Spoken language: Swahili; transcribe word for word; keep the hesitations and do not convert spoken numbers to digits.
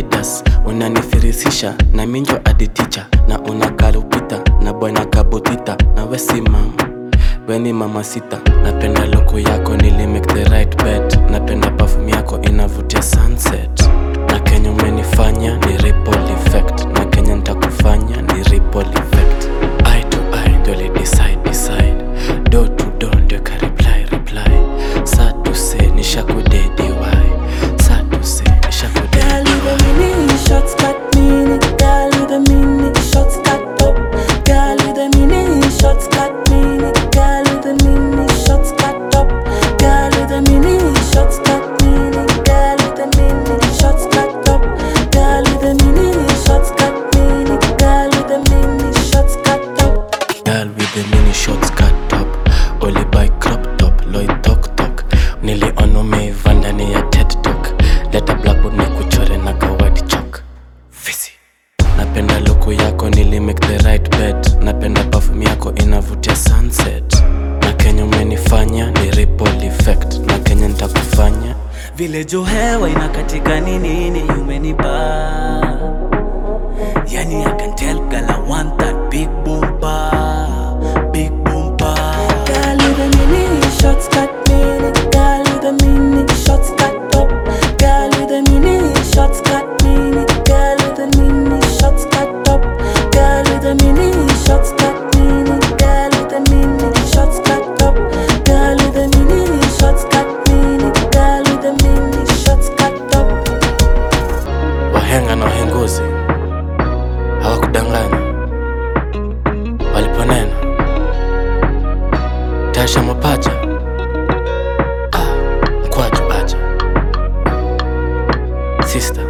Adidas. Unanifirisisha na minjo aditicha, na unakalupita na bwana kabutita. Na wesi mama, weni mama sita. Napenda loko yako nili make the right bet. Napenda perfume yako inavutia sunset. Na Kenya umenifanya ni ripple effect. Na Kenya nitakufanya ni ripple effect. Eye to eye ndio li decide decide. Do to do ndio ka reply reply. Sad to say nishakudedi why. Sad to say nishakudedi. Girl with a mini shots cut mini. Girl with a mini shots cut up. Girl with a mini shots cut mini. Girl with a mini shots cut up. Girl with a mini shots cut mini. Girl with a mini shots cut up. Girl with a mini shots cut mini. Girl with a mini shots cut up. Girl with the mini shorts cut up. Only by crop top, loy tok tok. Niliona umeiva ndani ya TED Talk. Leta blackboard na kuchore na kawadi chalk. Fisi. Napenda loko yako nili make the right bet. Napenda perfume yako inavutia sunset. Na Kenya umenifanya ni ripple effect. Na Kenya nitakufanya Vile jo hewa inakatika ni nini umenipa. Yani I can tell girl I want that big bumper. Big bumper. Girl with a mini shots cut mini. Girl with a mini shots cut up. Girl with a mini shots cut mini. Girl with a mini shots cut up. Girl with a mini shots cut mini. Girl with a mini shots cut up. Girl with a mini shots cut mini. Girl with a mini shots cut up. wahenga na wahenguzi hawakudanganya waliponena Tasha mapacha. Ah, mkwaju aja sister.